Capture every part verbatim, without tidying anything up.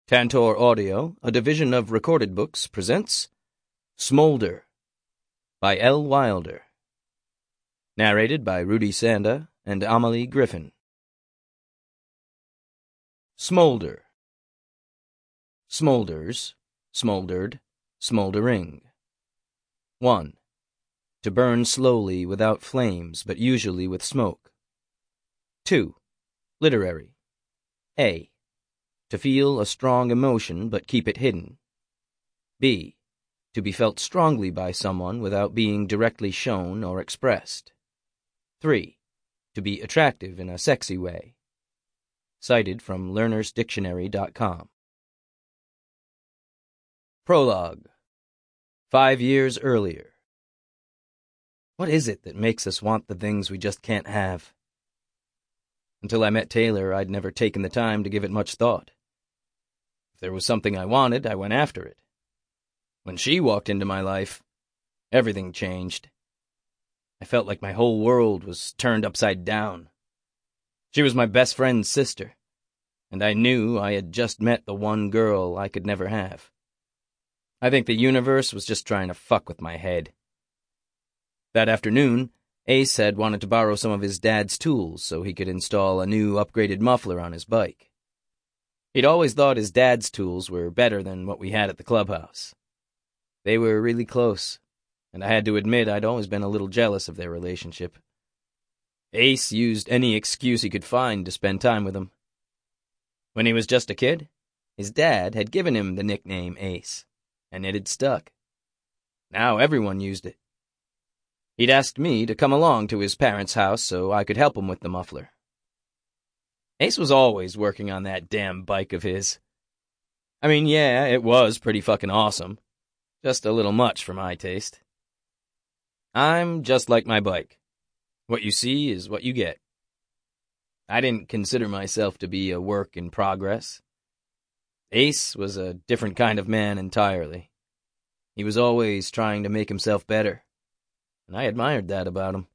Tantor Audio, a division of Recorded Books, presents Smolder by L. Wilder. Narrated by Rudy Sanda and Amelie Griffin. Smolder. Smolders, smoldered, smoldering. one. To burn slowly without flames, but usually with smoke. two. Literary. A. To feel a strong emotion but keep it hidden. B. To be felt strongly by someone without being directly shown or expressed. three. To be attractive in a sexy way. Cited from learners dictionary dot com. Prologue. Five years earlier. What is it that makes us want the things we just can't have? Until I met Taylor, I'd never taken the time to give it much thought. If there was something I wanted, I went after it. When she walked into my life, everything changed. I felt like my whole world was turned upside down. She was my best friend's sister, and I knew I had just met the one girl I could never have. I think the universe was just trying to fuck with my head. That afternoon, Ace had wanted to borrow some of his dad's tools so he could install a new upgraded muffler on his bike. He'd always thought his dad's tools were better than what we had at the clubhouse. They were really close, and I had to admit I'd always been a little jealous of their relationship. Ace used any excuse he could find to spend time with him. When he was just a kid, his dad had given him the nickname Ace, and it had stuck. Now everyone used it. He'd asked me to come along to his parents' house so I could help him with the muffler. Ace was always working on that damn bike of his. I mean, yeah, it was pretty fucking awesome. Just a little much for my taste. I'm just like my bike. What you see is what you get. I didn't consider myself to be a work in progress. Ace was a different kind of man entirely. He was always trying to make himself better, and I admired that about him.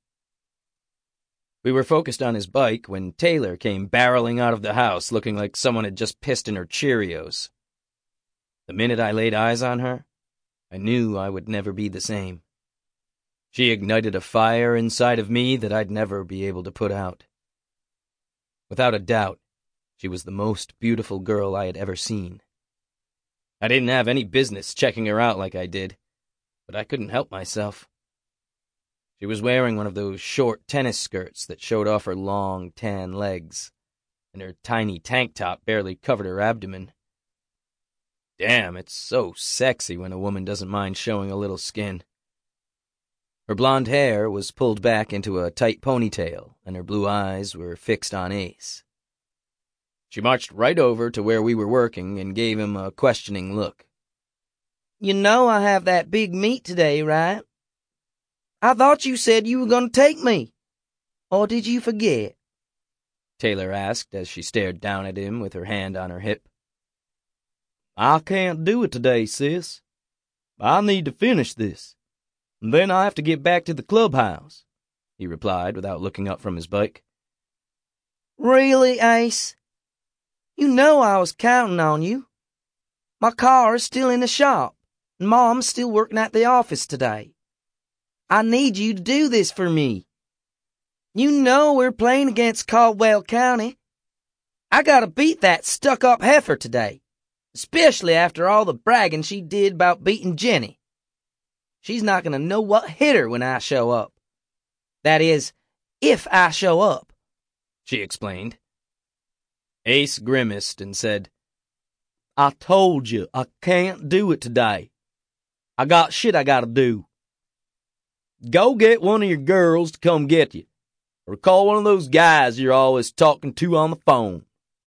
We were focused on his bike when Taylor came barreling out of the house looking like someone had just pissed in her Cheerios. The minute I laid eyes on her, I knew I would never be the same. She ignited a fire inside of me that I'd never be able to put out. Without a doubt, she was the most beautiful girl I had ever seen. I didn't have any business checking her out like I did, but I couldn't help myself. She was wearing one of those short tennis skirts that showed off her long, tan legs, and her tiny tank top barely covered her abdomen. Damn, it's so sexy when a woman doesn't mind showing a little skin. Her blonde hair was pulled back into a tight ponytail, and her blue eyes were fixed on Ace. She marched right over to where we were working and gave him a questioning look. You know I have that big meet today, right? I thought you said you were going to take me. Or did you forget? Taylor asked as she stared down at him with her hand on her hip. I can't do it today, sis. I need to finish this. And then I have to get back to the clubhouse, he replied without looking up from his bike. Really, Ace? You know I was counting on you. My car is still in the shop, and Mom's still working at the office today. I need you to do this for me. You know we're playing against Caldwell County. I gotta beat that stuck-up heifer today, especially after all the bragging she did about beating Jenny. She's not gonna know what hit her when I show up. That is, if I show up, she explained. Ace grimaced and said, I told you I can't do it today. I got shit I gotta do. Go get one of your girls to come get you, or call one of those guys you're always talking to on the phone.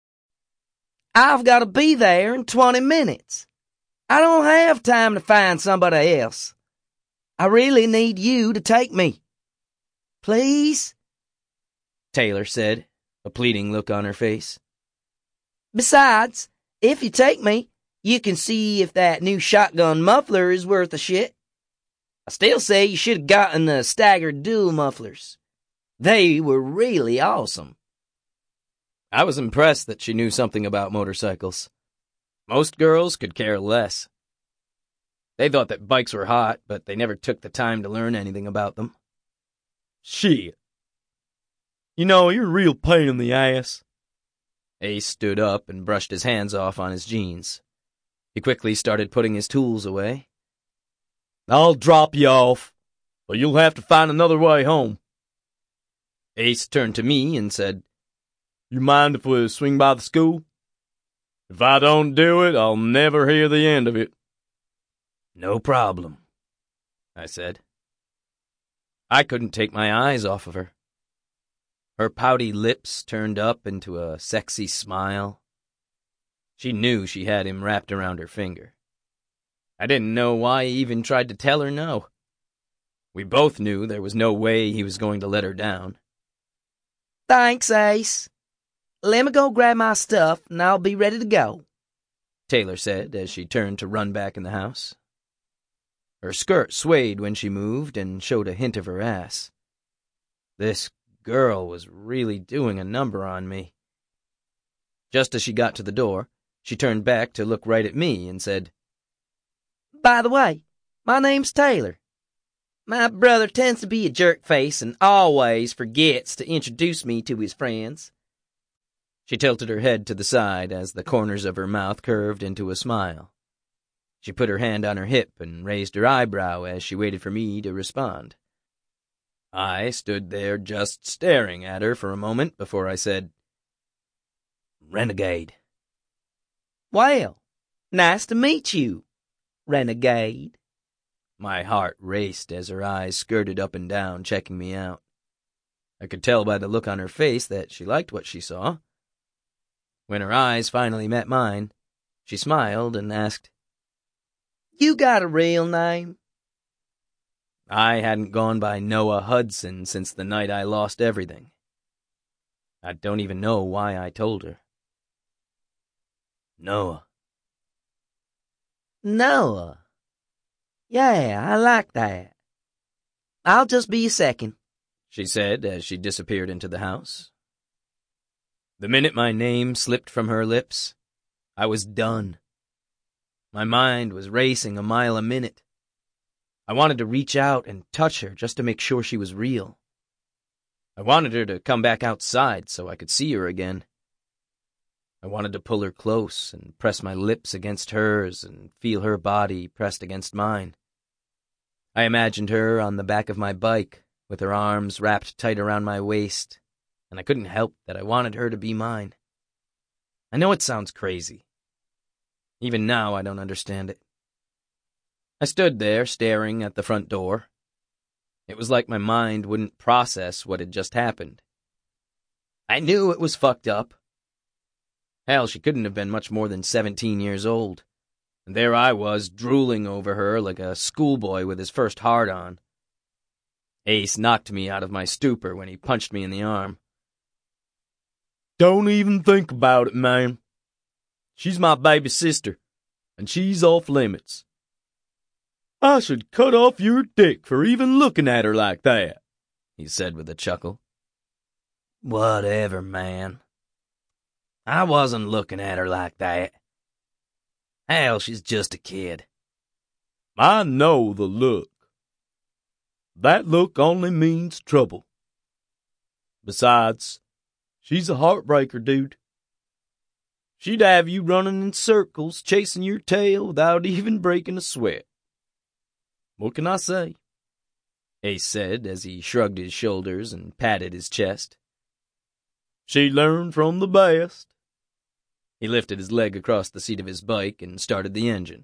I've got to be there in twenty minutes. I don't have time to find somebody else. I really need you to take me. Please? Taylor said, a pleading look on her face. Besides, if you take me, you can see if that new shotgun muffler is worth a shit. I still say you should have gotten the staggered dual mufflers. They were really awesome. I was impressed that she knew something about motorcycles. Most girls could care less. They thought that bikes were hot, but they never took the time to learn anything about them. Shit. You know, you're a real pain in the ass. Ace stood up and brushed his hands off on his jeans. He quickly started putting his tools away. I'll drop you off, but you'll have to find another way home. Ace turned to me and said, You mind if we swing by the school? If I don't do it, I'll never hear the end of it. No problem, I said. I couldn't take my eyes off of her. Her pouty lips turned up into a sexy smile. She knew she had him wrapped around her finger. I didn't know why he even tried to tell her no. We both knew there was no way he was going to let her down. Thanks, Ace. Let me go grab my stuff, and I'll be ready to go, Taylor said as she turned to run back in the house. Her skirt swayed when she moved and showed a hint of her ass. This girl was really doing a number on me. Just as she got to the door, she turned back to look right at me and said, By the way, my name's Taylor. My brother tends to be a jerk-face and always forgets to introduce me to his friends. She tilted her head to the side as the corners of her mouth curved into a smile. She put her hand on her hip and raised her eyebrow as she waited for me to respond. I stood there just staring at her for a moment before I said, Renegade. Well, nice to meet you, Renegade. My heart raced as her eyes skirted up and down, checking me out. I could tell by the look on her face that she liked what she saw. When her eyes finally met mine, she smiled and asked, You got a real name? I hadn't gone by Noah Hudson since the night I lost everything. I don't even know why I told her. Noah. Noah. Yeah, I like that. I'll just be a second, she said as she disappeared into the house. The minute my name slipped from her lips, I was done. My mind was racing a mile a minute. I wanted to reach out and touch her just to make sure she was real. I wanted her to come back outside so I could see her again. I wanted to pull her close and press my lips against hers and feel her body pressed against mine. I imagined her on the back of my bike, with her arms wrapped tight around my waist, and I couldn't help that I wanted her to be mine. I know it sounds crazy. Even now, I don't understand it. I stood there, staring at the front door. It was like my mind wouldn't process what had just happened. I knew it was fucked up. Hell, she couldn't have been much more than seventeen years old. And there I was, drooling over her like a schoolboy with his first hard-on. Ace knocked me out of my stupor when he punched me in the arm. Don't even think about it, man. She's my baby sister, and she's off limits. I should cut off your dick for even looking at her like that, he said with a chuckle. Whatever, man. I wasn't looking at her like that. Hell, she's just a kid. I know the look. That look only means trouble. Besides, she's a heartbreaker, dude. She'd have you running in circles, chasing your tail without even breaking a sweat. What can I say? Ace said as he shrugged his shoulders and patted his chest. She learned from the best. He lifted his leg across the seat of his bike and started the engine.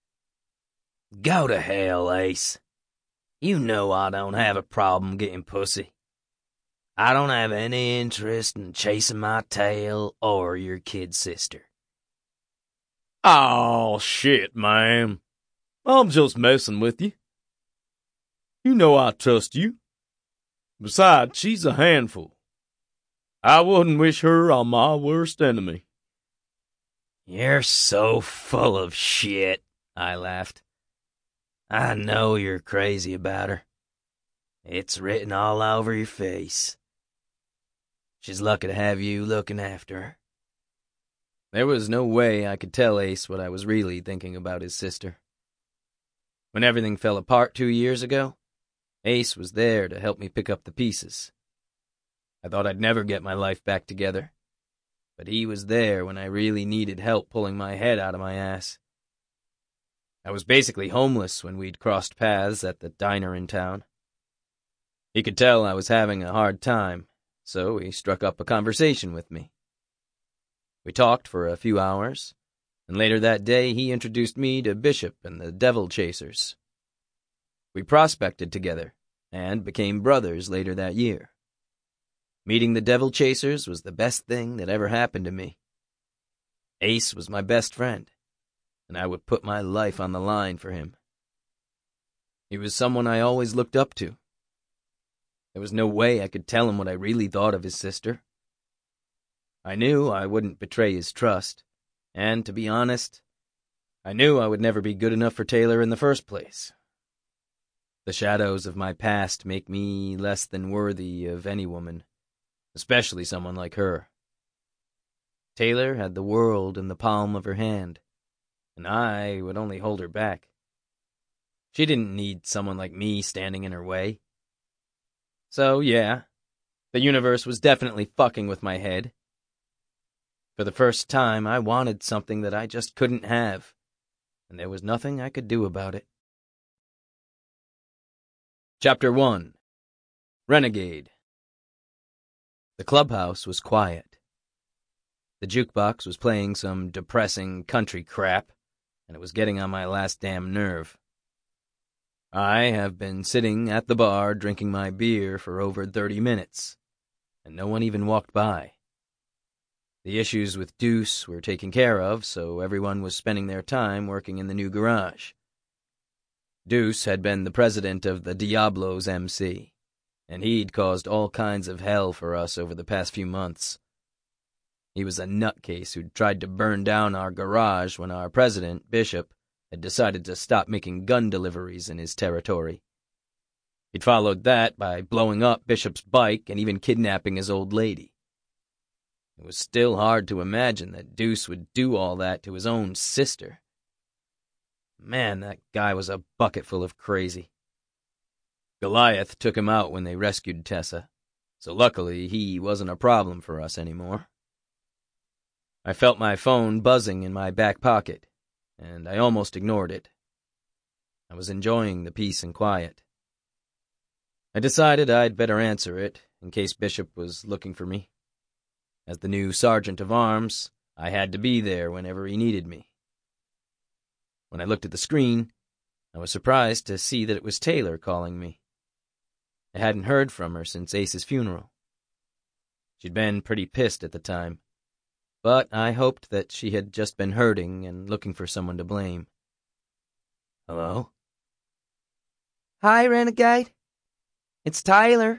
Go to hell, Ace. You know I don't have a problem getting pussy. I don't have any interest in chasing my tail or your kid sister. Oh, shit, man. I'm just messing with you. You know I trust you. Besides, she's a handful. I wouldn't wish her on my worst enemy. You're so full of shit, I laughed. I know you're crazy about her. It's written all over your face. She's lucky to have you looking after her. There was no way I could tell Ace what I was really thinking about his sister. When everything fell apart two years ago, Ace was there to help me pick up the pieces. I thought I'd never get my life back together, but he was there when I really needed help pulling my head out of my ass. I was basically homeless when we'd crossed paths at the diner in town. He could tell I was having a hard time, so he struck up a conversation with me. We talked for a few hours, and later that day he introduced me to Bishop and the Devil Chasers. We prospected together, and became brothers later that year. Meeting the Devil Chasers was the best thing that ever happened to me. Ace was my best friend, and I would put my life on the line for him. He was someone I always looked up to. There was no way I could tell him what I really thought of his sister. I knew I wouldn't betray his trust, and to be honest, I knew I would never be good enough for Taylor in the first place. The shadows of my past make me less than worthy of any woman, especially someone like her. Taylor had the world in the palm of her hand, and I would only hold her back. She didn't need someone like me standing in her way. So, yeah, the universe was definitely fucking with my head. For the first time, I wanted something that I just couldn't have, and there was nothing I could do about it. Chapter one. Renegade. The clubhouse was quiet. The jukebox was playing some depressing country crap, and it was getting on my last damn nerve. I have been sitting at the bar drinking my beer for over thirty minutes, and no one even walked by. The issues with Deuce were taken care of, so everyone was spending their time working in the new garage. Deuce had been the president of the Diablos M C, and he'd caused all kinds of hell for us over the past few months. He was a nutcase who'd tried to burn down our garage when our president, Bishop, had decided to stop making gun deliveries in his territory. He'd followed that by blowing up Bishop's bike and even kidnapping his old lady. It was still hard to imagine that Deuce would do all that to his own sister. Man, that guy was a bucket full of crazy. Goliath took him out when they rescued Tessa, so luckily he wasn't a problem for us anymore. I felt my phone buzzing in my back pocket, and I almost ignored it. I was enjoying the peace and quiet. I decided I'd better answer it, in case Bishop was looking for me. As the new sergeant of arms, I had to be there whenever he needed me. When I looked at the screen, I was surprised to see that it was Taylor calling me. I hadn't heard from her since Ace's funeral. She'd been pretty pissed at the time, but I hoped that she had just been hurting and looking for someone to blame. Hello? Hi, Renegade. It's Taylor.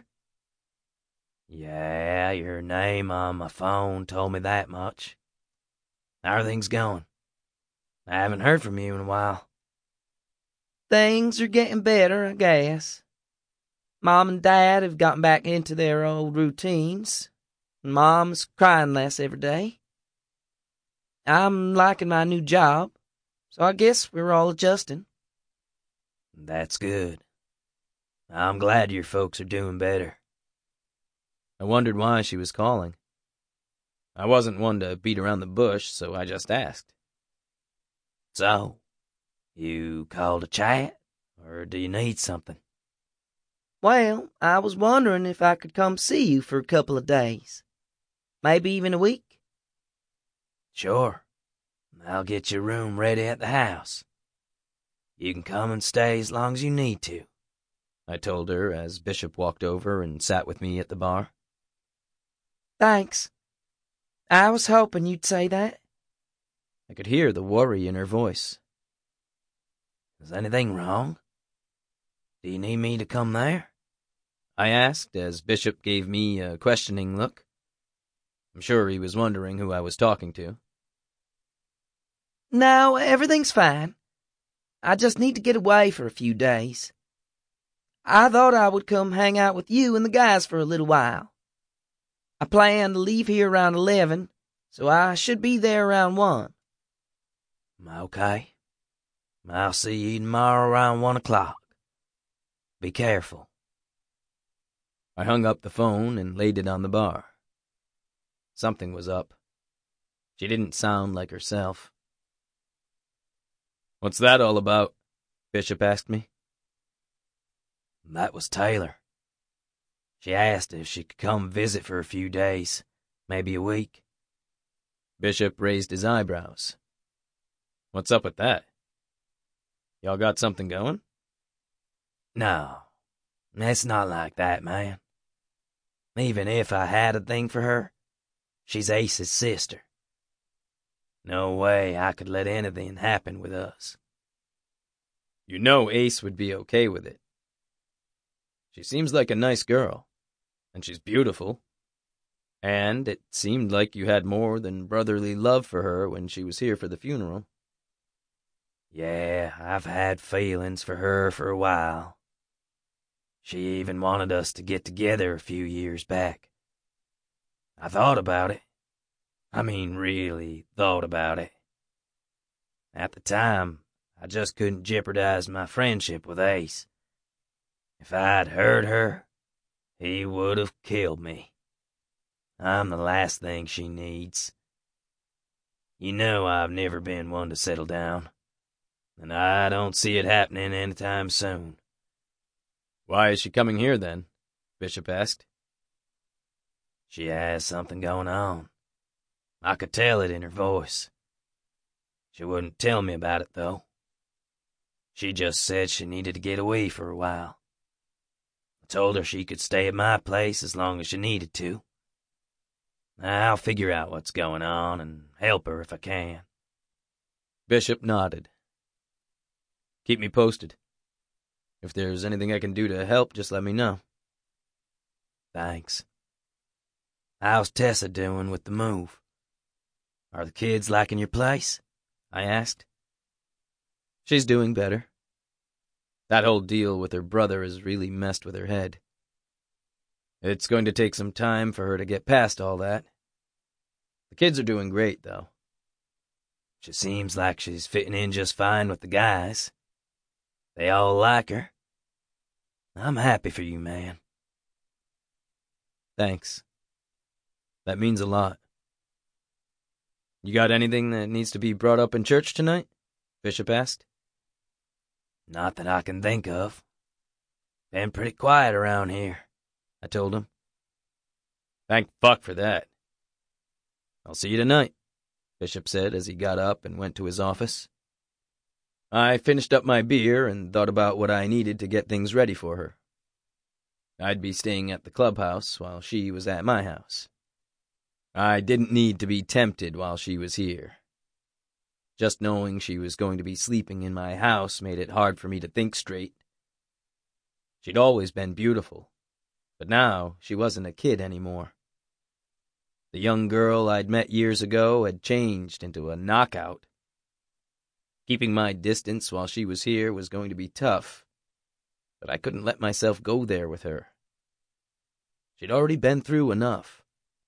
Yeah, your name on my phone told me that much. How are things going? I haven't heard from you in a while. Things are getting better, I guess. Mom and Dad have gotten back into their old routines, and Mom's crying less every day. I'm liking my new job, so I guess we're all adjusting. That's good. I'm glad your folks are doing better. I wondered why she was calling. I wasn't one to beat around the bush, so I just asked. So, you called to chat, or do you need something? Well, I was wondering if I could come see you for a couple of days. Maybe even a week. Sure. I'll get your room ready at the house. You can come and stay as long as you need to, I told her as Bishop walked over and sat with me at the bar. Thanks. I was hoping you'd say that. I could hear the worry in her voice. Is anything wrong? Do you need me to come there? I asked as Bishop gave me a questioning look. I'm sure he was wondering who I was talking to. No, everything's fine. I just need to get away for a few days. I thought I would come hang out with you and the guys for a little while. I plan to leave here around eleven, so I should be there around one. Okay. I'll see you tomorrow around one o'clock. Be careful. I hung up the phone and laid it on the bar. Something was up. She didn't sound like herself. "What's that all about?" Bishop asked me. That was Taylor. She asked if she could come visit for a few days, maybe a week. Bishop raised his eyebrows. "What's up with that? Y'all got something going?" No, it's not like that, man. Even if I had a thing for her, she's Ace's sister. No way I could let anything happen with us. You know Ace would be okay with it. She seems like a nice girl, and she's beautiful. And it seemed like you had more than brotherly love for her when she was here for the funeral. Yeah, I've had feelings for her for a while. She even wanted us to get together a few years back. I thought about it. I mean, really thought about it. At the time, I just couldn't jeopardize my friendship with Ace. If I'd hurt her, he would have killed me. I'm the last thing she needs. You know I've never been one to settle down, and I don't see it happening anytime soon. "Why is she coming here, then?" Bishop asked. She has something going on. I could tell it in her voice. She wouldn't tell me about it, though. She just said she needed to get away for a while. I told her she could stay at my place as long as she needed to. I'll figure out what's going on and help her if I can. Bishop nodded. "Keep me posted. If there's anything I can do to help, just let me know." Thanks. How's Tessa doing with the move? Are the kids liking your place? I asked. She's doing better. That whole deal with her brother has really messed with her head. It's going to take some time for her to get past all that. The kids are doing great, though. She seems like she's fitting in just fine with the guys. They all like her. I'm happy for you, man. Thanks. That means a lot. You got anything that needs to be brought up in church tonight? Bishop asked. Not that I can think of. Been pretty quiet around here, I told him. Thank fuck for that. I'll see you tonight, Bishop said as he got up and went to his office. I finished up my beer and thought about what I needed to get things ready for her. I'd be staying at the clubhouse while she was at my house. I didn't need to be tempted while she was here. Just knowing she was going to be sleeping in my house made it hard for me to think straight. She'd always been beautiful, but now she wasn't a kid anymore. The young girl I'd met years ago had changed into a knockout. Keeping my distance while she was here was going to be tough, but I couldn't let myself go there with her. She'd already been through enough.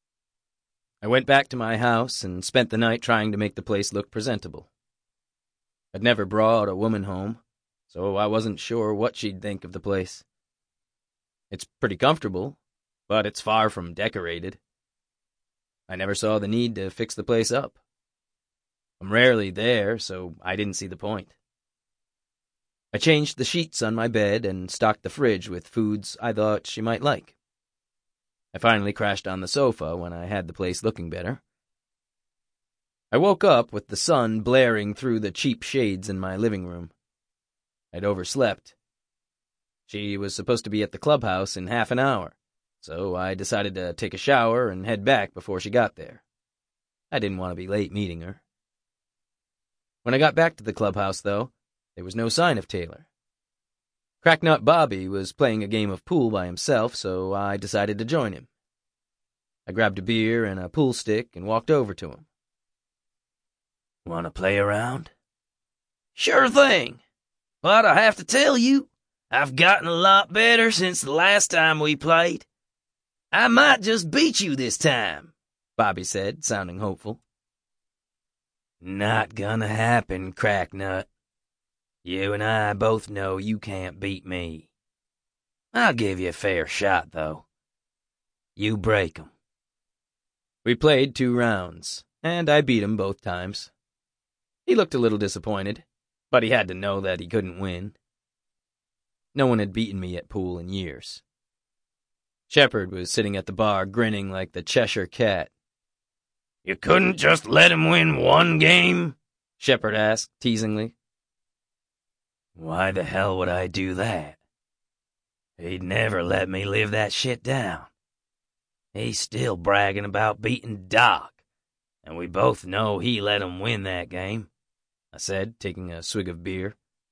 I went back to my house and spent the night trying to make the place look presentable. I'd never brought a woman home, so I wasn't sure what she'd think of the place. It's pretty comfortable, but it's far from decorated. I never saw the need to fix the place up. I'm rarely there, so I didn't see the point. I changed the sheets on my bed and stocked the fridge with foods I thought she might like. I finally crashed on the sofa when I had the place looking better. I woke up with the sun blaring through the cheap shades in my living room. I'd overslept. She was supposed to be at the clubhouse in half an hour, so I decided to take a shower and head back before she got there. I didn't want to be late meeting her. When I got back to the clubhouse, though, there was no sign of Taylor. Cracknut Bobby was playing a game of pool by himself, so I decided to join him. I grabbed a beer and a pool stick and walked over to him. Want to play around? Sure thing. But I have to tell you, I've gotten a lot better since the last time we played. I might just beat you this time, Bobby said, sounding hopeful. Not gonna happen, Cracknut. You and I both know you can't beat me. I'll give you a fair shot, though. You break 'em. We played two rounds, and I beat him both times. He looked a little disappointed, but he had to know that he couldn't win. No one had beaten me at pool in years. Shepard was sitting at the bar grinning like the Cheshire Cat. You couldn't just let him win one game? Shepard asked, teasingly. Why the hell would I do that? He'd never let me live that shit down. He's still bragging about beating Doc, and we both know he let him win that game, I said, taking a swig of beer.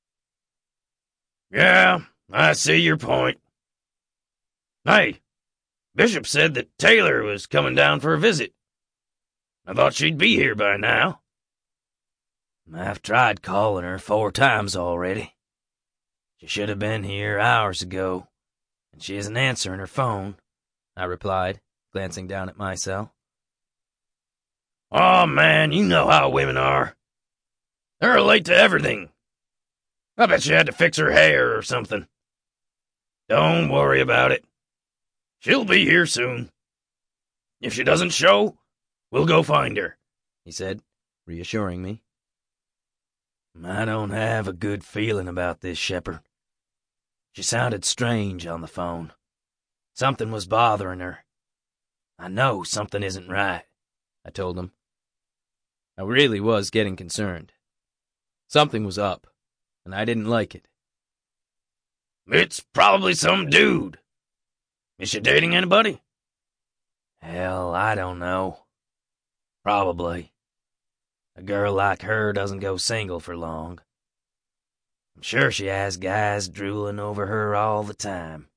Yeah, I see your point. Hey, Bishop said that Taylor was coming down for a visit. I thought she'd be here by now. I've tried calling her four times already. She should have been here hours ago, and she isn't answering her phone, I replied, glancing down at my cell. Oh, man, you know how women are. They're late to everything. I bet she had to fix her hair or something. Don't worry about it. She'll be here soon. If she doesn't show, we'll go find her, he said, reassuring me. I don't have a good feeling about this, Shepard. She sounded strange on the phone. Something was bothering her. I know something isn't right, I told him. I really was getting concerned. Something was up, and I didn't like it. It's probably some dude. Is she dating anybody? Hell, I don't know. Probably. A girl like her doesn't go single for long. I'm sure she has guys drooling over her all the time.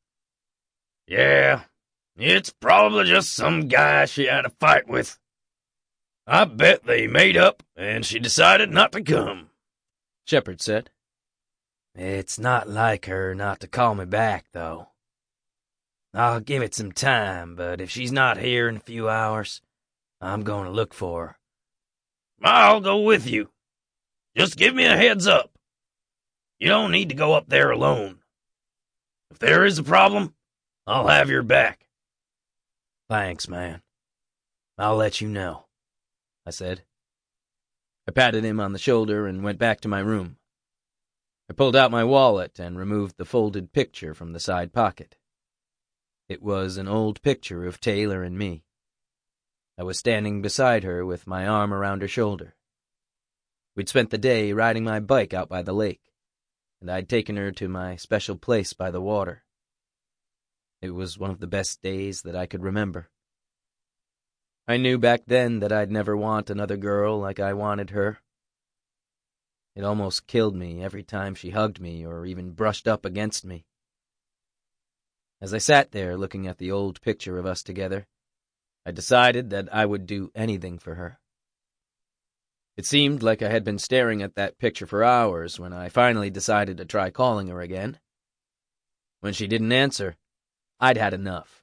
Yeah, it's probably just some guy she had a fight with. I bet they made up and she decided not to come, Shepard said. It's not like her not to call me back, though. I'll give it some time, but if she's not here in a few hours, I'm going to look for her. I'll go with you. Just give me a heads up. You don't need to go up there alone. If there is a problem, I'll have your back. Thanks, man. I'll let you know, I said. I patted him on the shoulder and went back to my room. I pulled out my wallet and removed the folded picture from the side pocket. It was an old picture of Taylor and me. I was standing beside her with my arm around her shoulder. We'd spent the day riding my bike out by the lake, and I'd taken her to my special place by the water. It was one of the best days that I could remember. I knew back then that I'd never want another girl like I wanted her. It almost killed me every time she hugged me or even brushed up against me. As I sat there looking at the old picture of us together, I decided that I would do anything for her. It seemed like I had been staring at that picture for hours when I finally decided to try calling her again. When she didn't answer, I'd had enough.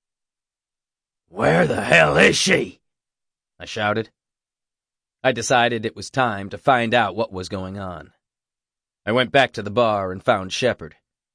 Where the hell is she? I shouted. I decided it was time to find out what was going on. I went back to the bar and found Shepard.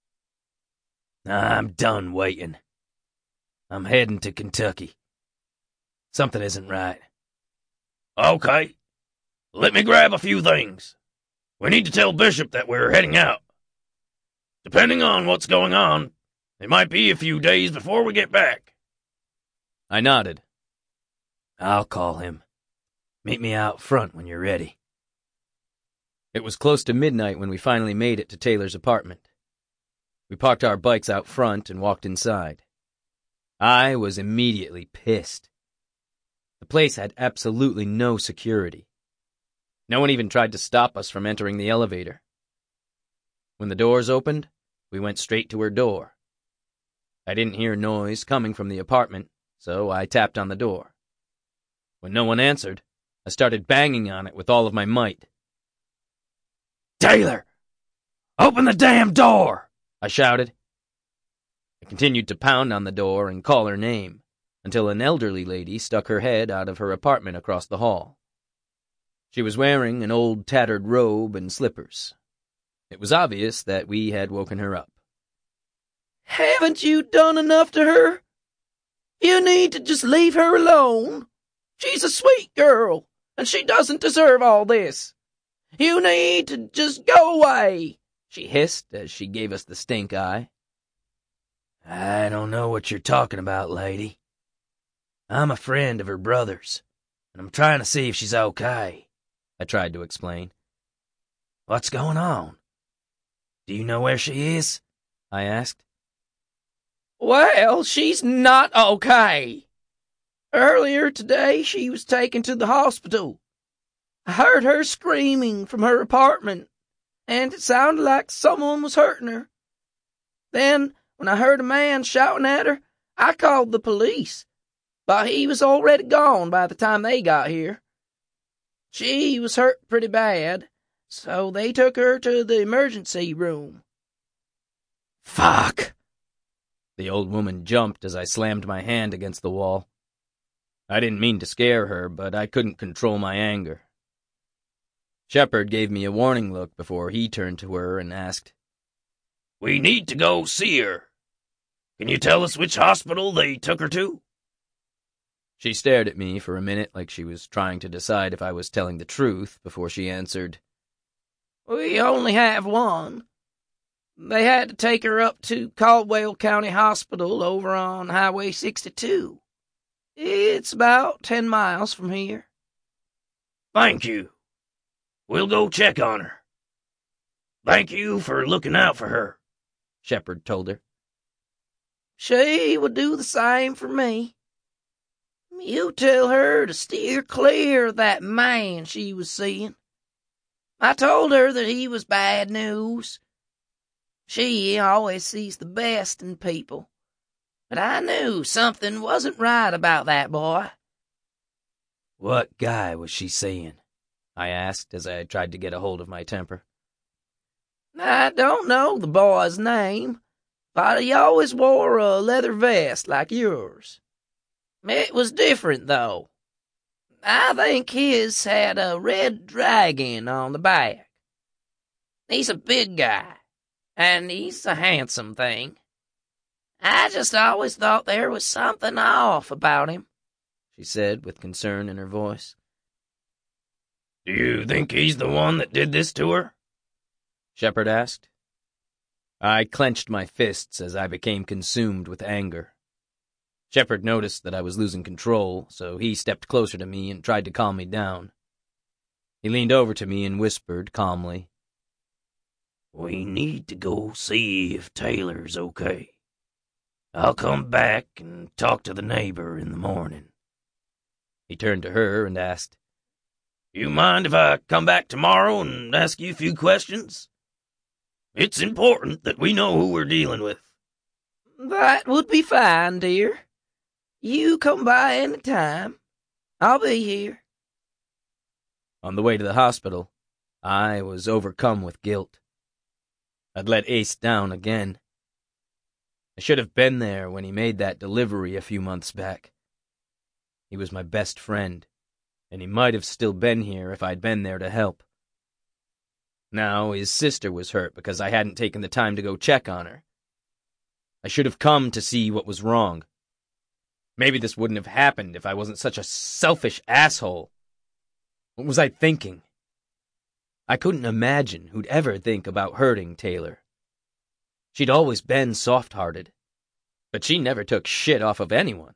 I'm done waiting. I'm heading to Kentucky. Something isn't right. Okay. Let me grab a few things. We need to tell Bishop that we're heading out. Depending on what's going on, it might be a few days before we get back. I nodded. I'll call him. Meet me out front when you're ready. It was close to midnight when we finally made it to Taylor's apartment. We parked our bikes out front and walked inside. I was immediately pissed. The place had absolutely no security. No one even tried to stop us from entering the elevator. When the doors opened, we went straight to her door. I didn't hear noise coming from the apartment, so I tapped on the door. When no one answered, I started banging on it with all of my might. Taylor! Open the damn door! I shouted. I continued to pound on the door and call her name, until an elderly lady stuck her head out of her apartment across the hall. She was wearing an old tattered robe and slippers. It was obvious that we had woken her up. Haven't you done enough to her? You need to just leave her alone. She's a sweet girl, and she doesn't deserve all this. You need to just go away, she hissed as she gave us the stink eye. I don't know what you're talking about, lady. I'm a friend of her brother's, and I'm trying to see if she's okay, I tried to explain. What's going on? Do you know where she is? I asked. Well, she's not okay. Earlier today, she was taken to the hospital. I heard her screaming from her apartment, and it sounded like someone was hurting her. Then, when I heard a man shouting at her, I called the police, but he was already gone by the time they got here. She was hurt pretty bad, so they took her to the emergency room. Fuck! The old woman jumped as I slammed my hand against the wall. I didn't mean to scare her, but I couldn't control my anger. Shepard gave me a warning look before he turned to her and asked, We need to go see her. Can you tell us which hospital they took her to? She stared at me for a minute like she was trying to decide if I was telling the truth before she answered, We only have one. They had to take her up to Caldwell County Hospital over on Highway sixty-two. It's about ten miles from here. Thank you. We'll go check on her. Thank you for looking out for her, Shepard told her. She would do the same for me. You tell her to steer clear of that man she was seeing. I told her that he was bad news. She always sees the best in people, but I knew something wasn't right about that boy. What guy was she seeing? I asked as I tried to get a hold of my temper. I don't know the boy's name, but he always wore a leather vest like yours. It was different, though. I think his had a red dragon on the back. He's a big guy, and he's a handsome thing. I just always thought there was something off about him, she said with concern in her voice. Do you think he's the one that did this to her? Shepard asked. I clenched my fists as I became consumed with anger. Shepard noticed that I was losing control, so he stepped closer to me and tried to calm me down. He leaned over to me and whispered calmly, We need to go see if Taylor's okay. I'll come back and talk to the neighbor in the morning. He turned to her and asked, You mind if I come back tomorrow and ask you a few questions? It's important that we know who we're dealing with. That would be fine, dear. You come by any time. I'll be here. On the way to the hospital, I was overcome with guilt. I'd let Ace down again. I should have been there when he made that delivery a few months back. He was my best friend, and he might have still been here if I'd been there to help. Now his sister was hurt because I hadn't taken the time to go check on her. I should have come to see what was wrong. Maybe this wouldn't have happened if I wasn't such a selfish asshole. What was I thinking? I couldn't imagine who'd ever think about hurting Taylor. She'd always been soft-hearted, but she never took shit off of anyone.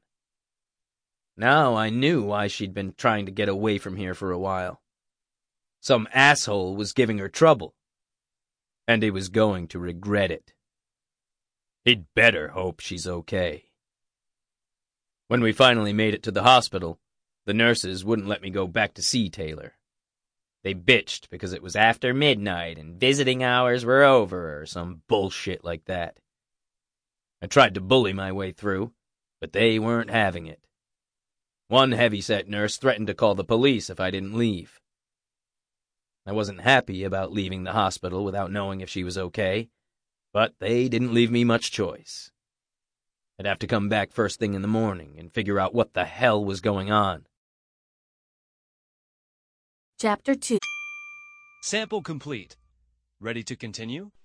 Now I knew why she'd been trying to get away from here for a while. Some asshole was giving her trouble, and he was going to regret it. He'd better hope she's okay. When we finally made it to the hospital, the nurses wouldn't let me go back to see Taylor. They bitched because it was after midnight and visiting hours were over or some bullshit like that. I tried to bully my way through, but they weren't having it. One heavy-set nurse threatened to call the police if I didn't leave. I wasn't happy about leaving the hospital without knowing if she was okay, but they didn't leave me much choice. I'd have to come back first thing in the morning and figure out what the hell was going on. Chapter two. Sample complete. Ready to continue?